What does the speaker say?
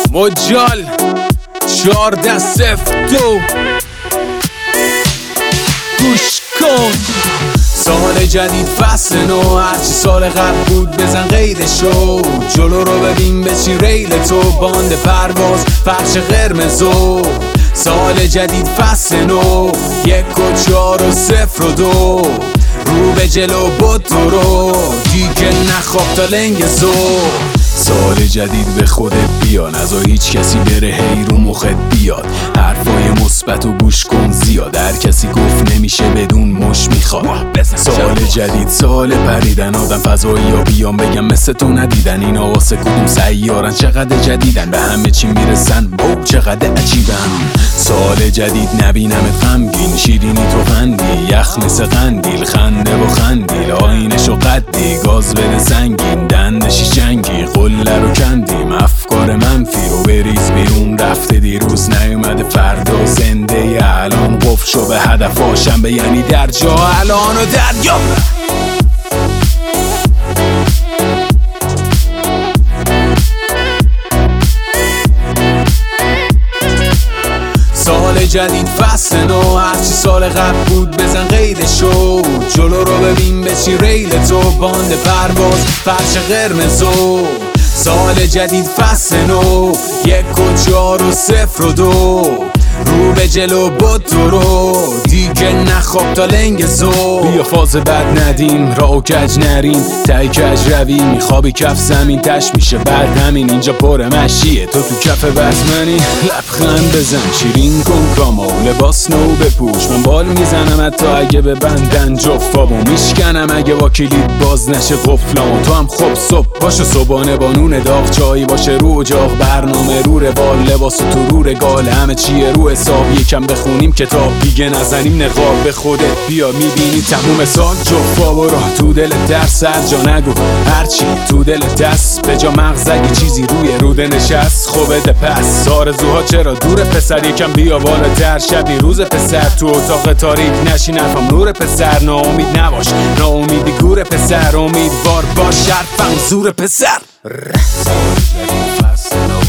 مجال 14-02 گوش کن. سال جدید فصل نو، هرچی سال قبل بود بزن قیدشو. جلو رو ببین بچین ریل تو، باند پرواز فرش قرمزو. سال جدید فصل نو، 1-4-0-2 رو به جلو بود تو رو، دیگه نخواب تا لنگ زو. سال جدید به خودت بیا، نذار هیچ کسی بره هی رو مخت بیاد. حرفای مثبت و گوش کن زیاد، هر کسی گفت نمیشه بدون مش میخواد. سال جدید سال پریدن، آدم فضایی ها بیان بگم مثل تو ندیدن. اینا واسه کدوم سیارن، چقدر جدیدن، به همه چی میرسن، بو چقدر عجیبن. سال جدید نبینمت غمگین، شیرینی تو خندی، یخ مثل قندیل، خنده و خندیل، آینشو قدی، گاز بده سنگین، دندشی جنگی، قله رو کندیم، افکار منفی رو بریز بیرون. رفته دیروز نیومده فردا، زنده الان قفل شو به هدف آشنبه، یعنی در جا الان و دریا. سال جدید فصل نو، هرچی سال قبل بود بزن قیدشو. جلو رو ببین بچین ریل تو، باند پرواز فرش قرمزو. سال جدید فصل نو، 1-4-0-2 رو به جلو بود تو رو، دیگه نخواب تا لنگ زو. بیا فاز بد ندیم، راه و کج نریم، تای کج رویم، میخوابی کف زمین تش میشه بعد همین. اینجا پر مشیه، تو کف بزمنی، لبخند بزن شیرین کن کامو، لباس نو بپوش، من بال میزنم حتی اگه ببندن جفابو، میشکنم اگه با کلید باز نشه قفلامو. تو هم خب صبح باشو، صبحانه با نون داغ، چایی باشه رو اجاق، برنامه رو روال، لباس تو رو رگال، همه چیه رو حساب. یکم بخونیم کتاب، دیگه نزنیم نقاب. به خودت بیا میبینی تموم سال جفا، برو تو دل درس هر جا نگو، هرچی تو دل دست به جا مغز، اگه چیزی روی روده نشست خب بده پس. آرزوها چرا دور پسر، یکم بیا بالاتر، شبی روز پسر، تو اتاق تاریک نشین حرفم نور پسر. ناامید نباش، ناامیدی گور پسر، امیدوار باش حرفم زور پسر.